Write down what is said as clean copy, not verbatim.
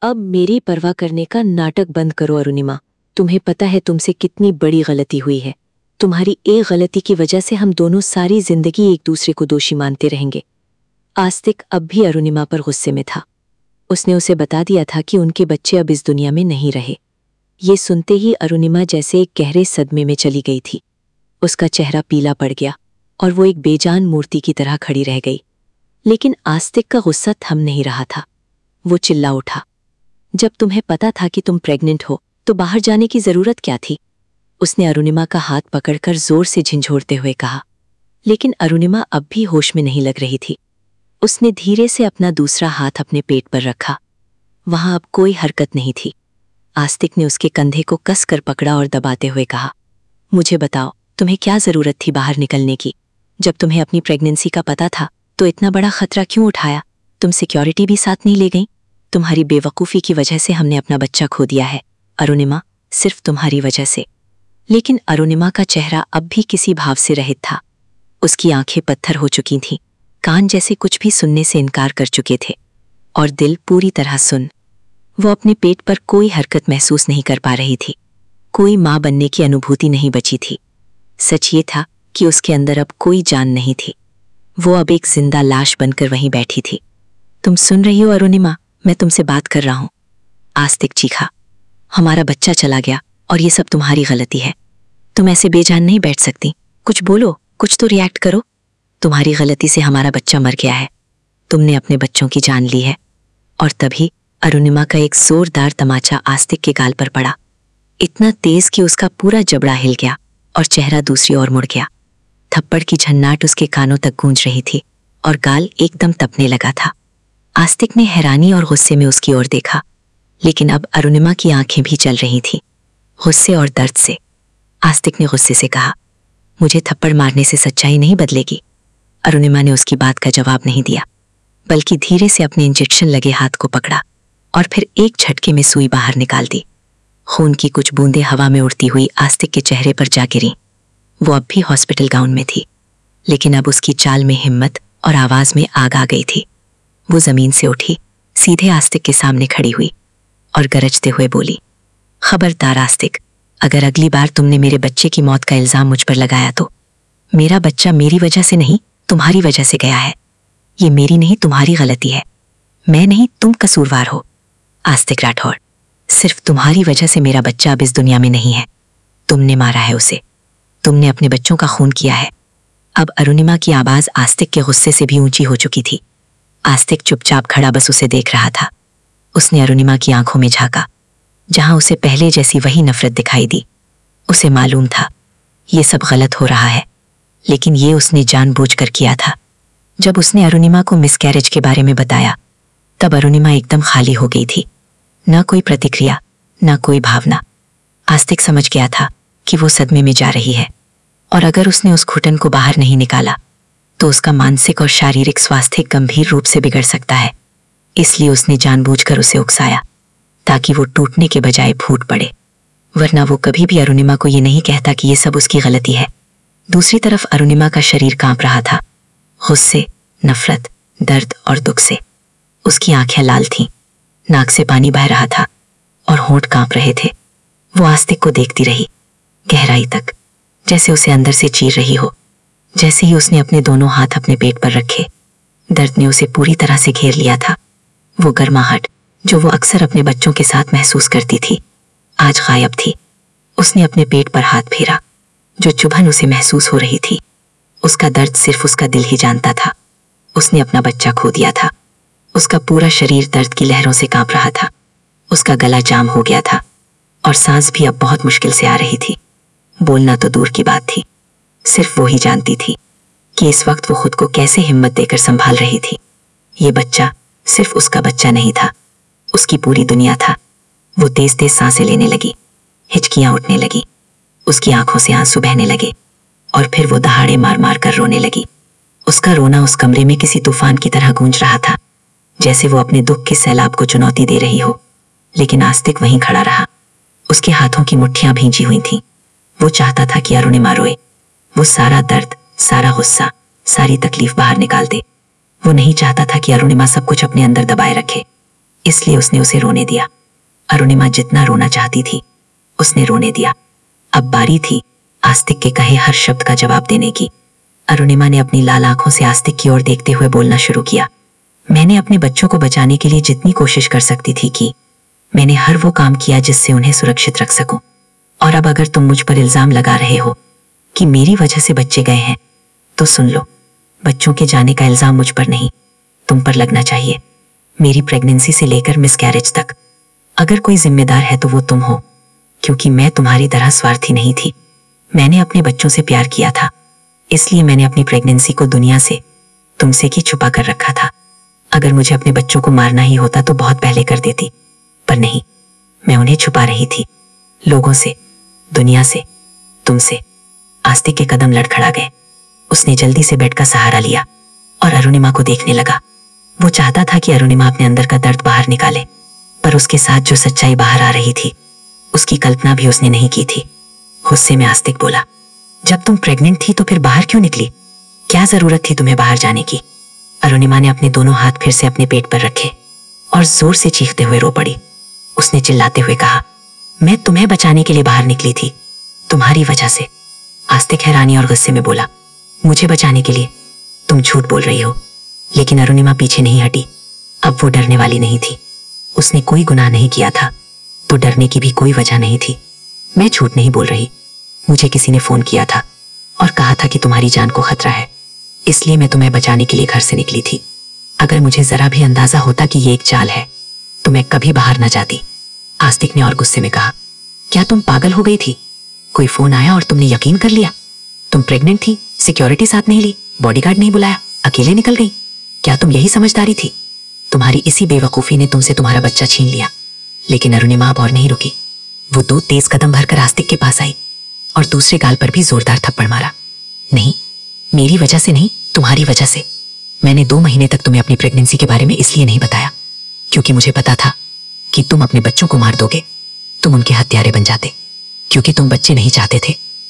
अब मेरी परवाह करने का नाटक बंद करो अरुणिमा। तुम्हें पता है तुमसे कितनी बड़ी गलती हुई है। तुम्हारी एक गलती की वजह से हम दोनों सारी जिंदगी एक दूसरे को दोषी मानते रहेंगे। आस्तिक अब भी अरुणिमा पर गुस्से में था। उसने उसे बता दिया था कि उनके बच्चे अब इस दुनिया में नहीं रहे। ये सुनते ही अरुणिमा जैसे एक गहरे सदमे में चली गई थी। उसका चेहरा पीला पड़ गया और वो एक बेजान मूर्ति की तरह खड़ी रह गई। लेकिन आस्तिक का गुस्सा थम नहीं रहा था। वो चिल्ला उठा, जब तुम्हें पता था कि तुम प्रेग्नेंट हो तो बाहर जाने की जरूरत क्या थी? उसने अरुणिमा का हाथ पकड़कर जोर से झंझोड़ते हुए कहा। लेकिन अरुणिमा अब भी होश में नहीं लग रही थी। उसने धीरे से अपना दूसरा हाथ अपने पेट पर रखा। वहां अब कोई हरकत नहीं थी। आस्तिक ने उसके कंधे को कसकर पकड़ा और दबाते हुए कहा, मुझे बताओ, तुम्हें क्या जरूरत थी बाहर निकलने की? जब तुम्हें अपनी प्रेगनेंसी का पता था तो इतना बड़ा खतरा क्यों उठाया? तुम सिक्योरिटी भी साथ नहीं ले गई? तुम्हारी बेवकूफ़ी की वजह से हमने अपना बच्चा खो दिया है अरुणिमा, सिर्फ तुम्हारी वजह से। लेकिन अरुणिमा का चेहरा अब भी किसी भाव से रहित था। उसकी आंखें पत्थर हो चुकी थीं, कान जैसे कुछ भी सुनने से इनकार कर चुके थे और दिल पूरी तरह सुन्न। वो अपने पेट पर कोई हरकत महसूस नहीं कर पा रही थी। कोई माँ बनने की अनुभूति नहीं बची थी। सच ये था कि उसके अंदर अब कोई जान नहीं थी। वो अब एक जिंदा लाश बनकर वहीं बैठी थी। तुम सुन रही हो अरुणिमा? मैं तुमसे बात कर रहा हूं। आस्तिक चीखा, हमारा बच्चा चला गया और ये सब तुम्हारी गलती है। तुम ऐसे बेजान नहीं बैठ सकती। कुछ बोलो, कुछ तो रिएक्ट करो। तुम्हारी गलती से हमारा बच्चा मर गया है। तुमने अपने बच्चों की जान ली है। और तभी अरुणिमा का एक जोरदार तमाचा आस्तिक के गाल पर पड़ा, इतना तेज कि उसका पूरा जबड़ा हिल गया और चेहरा दूसरी ओर मुड़ गया। थप्पड़ की झन्नाट उसके कानों तक गूंज रही थी और गाल एकदम तपने लगा था। आस्तिक ने हैरानी और गुस्से में उसकी ओर देखा, लेकिन अब अरुणिमा की आंखें भी चल रही थीं, गुस्से और दर्द से। आस्तिक ने गुस्से से कहा, मुझे थप्पड़ मारने से सच्चाई नहीं बदलेगी। अरुणिमा ने उसकी बात का जवाब नहीं दिया, बल्कि धीरे से अपने इंजेक्शन लगे हाथ को पकड़ा और फिर एक झटके में सुई बाहर निकाल दी। खून की कुछ बूंदें हवा में उड़ती हुई आस्तिक के चेहरे पर जा गिरीं। वो अब भी हॉस्पिटल गाउन में थी, लेकिन अब उसकी चाल में हिम्मत और आवाज में आग आ गई थी। वो जमीन से उठी, सीधे आस्तिक के सामने खड़ी हुई और गरजते हुए बोली, खबरदार आस्तिक, अगर अगली बार तुमने मेरे बच्चे की मौत का इल्जाम मुझ पर लगाया तो मेरा बच्चा मेरी वजह से नहीं, तुम्हारी वजह से गया है। ये मेरी नहीं, तुम्हारी गलती है। मैं नहीं, तुम कसूरवार हो। आस्तिक राठौड़, सिर्फ तुम्हारी वजह से मेरा बच्चा अब इस दुनिया में नहीं है। तुमने मारा है उसे। तुमने अपने बच्चों का खून किया है। अब अरुणिमा की आवाज आस्तिक के गुस्से से भी ऊंची हो चुकी थी। आस्तिक चुपचाप खड़ा बस उसे देख रहा था। उसने अरुणिमा की आंखों में झांका, जहां उसे पहले जैसी वही नफरत दिखाई दी। उसे मालूम था ये सब गलत हो रहा है, लेकिन ये उसने जानबूझकर किया था। जब उसने अरुणिमा को मिसकैरेज के बारे में बताया, तब अरुणिमा एकदम खाली हो गई थी। न कोई प्रतिक्रिया, न कोई भावना। आस्तिक समझ गया था कि वो सदमे में जा रही है, और अगर उसने उस घुटन को बाहर नहीं निकाला तो उसका मानसिक और शारीरिक स्वास्थ्य गंभीर रूप से बिगड़ सकता है। इसलिए उसने जानबूझकर उसे उकसाया, ताकि वो टूटने के बजाय फूट पड़े। वरना वो कभी भी अरुणिमा को ये नहीं कहता कि ये सब उसकी गलती है। दूसरी तरफ अरुणिमा का शरीर कांप रहा था, गुस्से, नफरत, दर्द और दुख से। उसकी आंखें लाल थीं, नाक से पानी बह रहा था और होंठ कांप रहे थे। वो आस्तिक को देखती रही, गहराई तक, जैसे उसे अंदर से चीर रही हो। जैसे ही उसने अपने दोनों हाथ अपने पेट पर रखे, दर्द ने उसे पूरी तरह से घेर लिया था। वो गर्माहट जो वो अक्सर अपने बच्चों के साथ महसूस करती थी, आज गायब थी। उसने अपने पेट पर हाथ फेरा। जो चुभन उसे महसूस हो रही थी, उसका दर्द सिर्फ उसका दिल ही जानता था। उसने अपना बच्चा खो दिया था। उसका पूरा शरीर दर्द की लहरों से कांप रहा था। उसका गला जाम हो गया था और सांस भी अब बहुत मुश्किल से आ रही थी। बोलना तो दूर की बात थी। सिर्फ वो ही जानती थी कि इस वक्त वो खुद को कैसे हिम्मत देकर संभाल रही थी। ये बच्चा सिर्फ उसका बच्चा नहीं था, उसकी पूरी दुनिया था। वो तेज तेज सांसें लेने लगी, हिचकियां उठने लगी, उसकी आंखों से आंसू बहने लगे और फिर वो दहाड़े मार मार कर रोने लगी। उसका रोना उस कमरे में किसी तूफान की तरह गूंज रहा था, जैसे वो अपने दुख के सैलाब को चुनौती दे रही हो। लेकिन आस्तिक वहीं खड़ा रहा। उसके हाथों की मुट्ठियां भींची हुई थीं। वो चाहता था कि अरुणिमा रोए। वो सारा दर्द, सारा गुस्सा, सारी तकलीफ बाहर निकाल दे। वो नहीं चाहता था कि अरुणिमा सब कुछ अपने अंदर दबाए रखे। इसलिए उसने उसे रोने दिया। अरुणिमा जितना रोना चाहती थी उसने रोने दिया। अब बारी थी आस्तिक के कहे हर शब्द का जवाब देने की। अरुणिमा ने अपनी लाल आंखों से आस्तिक की ओर देखते हुए बोलना शुरू किया। मैंने अपने बच्चों को बचाने के लिए जितनी कोशिश कर सकती थी की। मैंने हर वो काम किया जिससे उन्हें सुरक्षित रख सकूं। और अब अगर तुम मुझ पर इल्जाम लगा रहे हो कि मेरी वजह से बच्चे गए हैं तो सुन लो, बच्चों के जाने का इल्जाम मुझ पर नहीं तुम पर लगना चाहिए। मेरी प्रेगनेंसी से लेकर मिसकैरेज तक अगर कोई जिम्मेदार है तो वो तुम हो, क्योंकि मैं तुम्हारी तरह स्वार्थी नहीं थी। मैंने अपने बच्चों से प्यार किया था, इसलिए मैंने अपनी प्रेगनेंसी को दुनिया से तुमसे की छुपा कर रखा था। अगर मुझे अपने बच्चों को मारना ही होता तो बहुत पहले कर देती, पर नहीं, मैं उन्हें छुपा रही थी लोगों से, दुनिया से, तुमसे। आस्तिक के कदम लड़खड़ा गए। उसने जल्दी से बेड का सहारा लिया और अरुणिमा को देखने लगा। वो चाहता था कि अरुणिमा अपने अंदर का दर्द बाहर निकाले, पर उसके साथ जो सच्चाई बाहर आ रही थी उसकी कल्पना भी उसने नहीं की थी। गुस्से में आस्तिक बोला, जब तुम प्रेग्नेंट थी तो फिर बाहर क्यों निकली? क्या जरूरत थी तुम्हें बाहर जाने की? अरुणिमा ने अपने दोनों हाथ फिर से अपने पेट पर रखे और जोर से चीखते हुए रो पड़ी। उसने चिल्लाते हुए कहा, मैं तुम्हें बचाने के लिए बाहर निकली थी, तुम्हारी वजह से। आस्तिक हैरानी और गुस्से में बोला, मुझे बचाने के लिए? तुम झूठ बोल रही हो। लेकिन अरुणिमा पीछे नहीं हटी। अब वो डरने वाली नहीं थी। उसने कोई गुनाह नहीं किया था तो डरने की भी कोई वजह नहीं थी। मैं झूठ नहीं बोल रही। मुझे किसी ने फोन किया था और कहा था कि तुम्हारी जान को खतरा है, इसलिए मैं तुम्हें बचाने के लिए घर से निकली थी। अगर मुझे जरा भी अंदाजा होता कि ये एक चाल है तो मैं कभी बाहर न जाती। आस्तिक ने और गुस्से में कहा, क्या तुम पागल हो गई थी? कोई फोन आया और तुमने यकीन कर लिया? तुम प्रेग्नेंट थी, सिक्योरिटी साथ नहीं ली, बॉडीगार्ड नहीं बुलाया, अकेले निकल गई? क्या तुम यही समझदारी थी? तुम्हारी इसी बेवकूफी ने तुमसे तुम्हारा बच्चा छीन लिया। लेकिन अरुणिमा अब और नहीं रुकी। वो 2 तेज कदम भरकर आस्तिक के पास आई और दूसरे गाल पर भी जोरदार थप्पड़ मारा। नहीं, मेरी वजह से नहीं, तुम्हारी वजह से। मैंने 2 महीने तक तुम्हें अपनी प्रेगनेंसी के बारे में इसलिए नहीं बताया क्योंकि मुझे पता था कि तुम अपने बच्चों को मार दोगे। तुम उनके हत्यारे बन जाते क्योंकि तुम बच्चे नहीं चाहते थे।